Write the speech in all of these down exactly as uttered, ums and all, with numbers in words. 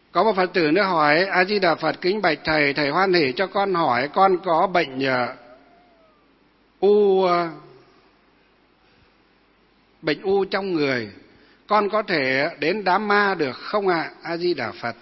Có một Phật tử nữa hỏi: A Di Đà Phật, kính bạch thầy, thầy hoan hỉ cho con hỏi, con có bệnh uh, u uh, bệnh u trong người, con có thể đến đám ma được không ạ? A Di Đà Phật.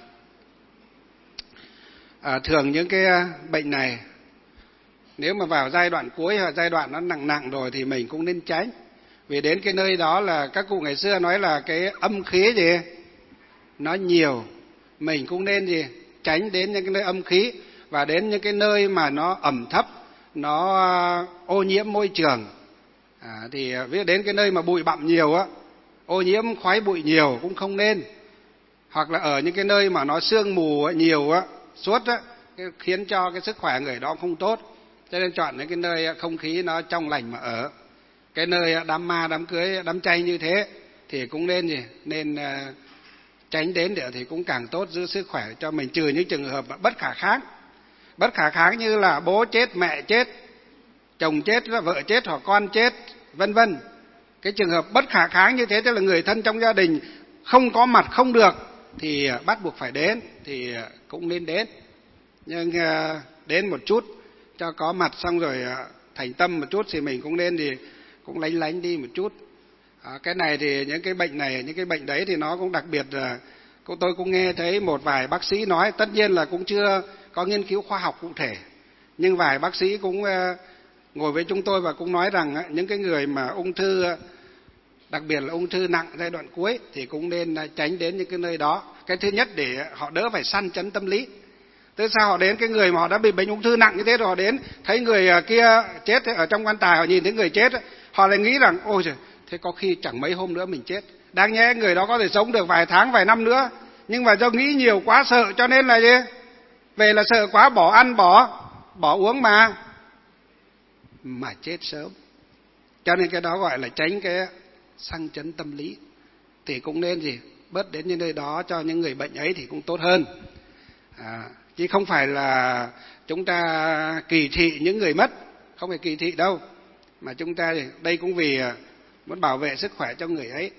À, thường những cái bệnh này nếu mà vào giai đoạn cuối hoặc giai đoạn nó nặng nặng rồi thì mình cũng nên tránh. Vì đến cái nơi đó là các cụ ngày xưa nói là cái âm khí gì nó nhiều, mình cũng nên gì tránh đến những cái nơi âm khí và đến những cái nơi mà nó ẩm thấp, nó ô nhiễm môi trường. À, thì ví dụ đến cái nơi mà bụi bặm nhiều á, ô nhiễm khói bụi nhiều cũng không nên. Hoặc là ở những cái nơi mà nó sương mù á, nhiều á, suốt á, khiến cho cái sức khỏe người đó không tốt. Cho nên chọn những cái nơi không khí nó trong lành mà ở. Cái nơi đám ma, đám cưới, đám chay như thế thì cũng nên gì nên uh, tránh đến để thì cũng càng tốt, giữ sức khỏe cho mình, trừ những trường hợp bất khả kháng. Bất khả kháng như là bố chết, mẹ chết, chồng chết, vợ chết hoặc con chết, vân vân. Cái trường hợp bất khả kháng như thế, tức là người thân trong gia đình không có mặt không được thì bắt buộc phải đến thì cũng nên đến. Nhưng uh, đến một chút cho có mặt, xong rồi uh, thành tâm một chút thì mình cũng nên thì cũng lánh lánh đi một chút. À, cái này thì những cái bệnh này, những cái bệnh đấy thì nó cũng đặc biệt là tôi cũng nghe thấy một vài bác sĩ nói, tất nhiên là cũng chưa có nghiên cứu khoa học cụ thể, nhưng vài bác sĩ cũng uh, ngồi với chúng tôi và cũng nói rằng uh, những cái người mà ung thư, uh, đặc biệt là ung thư nặng giai đoạn cuối thì cũng nên uh, tránh đến những cái nơi đó. Cái thứ nhất để họ đỡ phải săn chấn tâm lý. Tức sao họ đến cái người mà họ đã bị bệnh ung thư nặng như thế rồi, họ đến thấy người kia chết ở trong quan tài, họ nhìn thấy người chết, họ lại nghĩ rằng ôi trời, thế có khi chẳng mấy hôm nữa mình chết. Đáng nhẽ người đó có thể sống được vài tháng, vài năm nữa, nhưng mà do nghĩ nhiều quá sợ cho nên là gì? Về là sợ quá bỏ ăn, bỏ bỏ uống mà mà chết sớm. Cho nên cái đó gọi là tránh cái sang chấn tâm lý. Thì cũng nên gì bớt đến những nơi đó cho những người bệnh ấy thì cũng tốt hơn. À, chứ không phải là chúng ta kỳ thị những người mất, không phải kỳ thị đâu, mà chúng ta đây cũng vì muốn bảo vệ sức khỏe cho người ấy,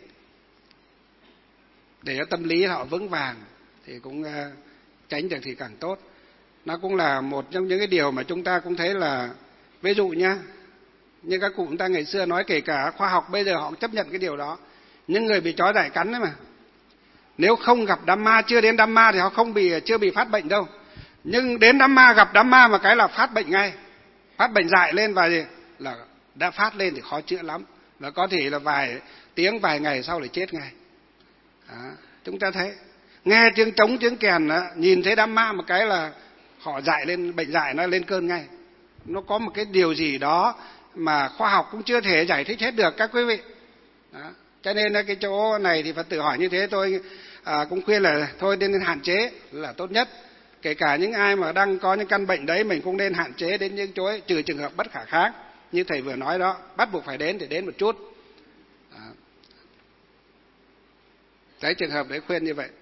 để cho tâm lý họ vững vàng thì cũng tránh được thì càng tốt. Nó cũng là một trong những cái điều mà chúng ta cũng thấy là, ví dụ nhá, như các cụ chúng ta ngày xưa nói, kể cả khoa học bây giờ họ chấp nhận cái điều đó. Những người bị chó dại cắn đấy mà, nếu không gặp đám ma, chưa đến đám ma thì họ không bị, chưa bị phát bệnh đâu. Nhưng đến đám ma, gặp đám ma mà cái là phát bệnh ngay, phát bệnh dại lên và gì là đã phát lên thì khó chữa lắm, và có thể là vài tiếng, vài ngày sau lại chết ngay. Đó, chúng ta thấy nghe tiếng trống, tiếng kèn đó, nhìn thấy đám ma một cái là họ dại lên, bệnh dại nó lên cơn ngay. Nó có một cái điều gì đó mà khoa học cũng chưa thể giải thích hết được các quý vị. Đó, cho nên cái chỗ này thì Phật tử hỏi như thế tôi à, cũng khuyên là thôi nên hạn chế là tốt nhất. Kể cả những ai mà đang có những căn bệnh đấy, mình cũng nên hạn chế đến những chỗ ấy, trừ trường hợp bất khả kháng như thầy vừa nói đó, bắt buộc phải đến thì đến một chút. Đó, cái trường hợp đấy khuyên như vậy.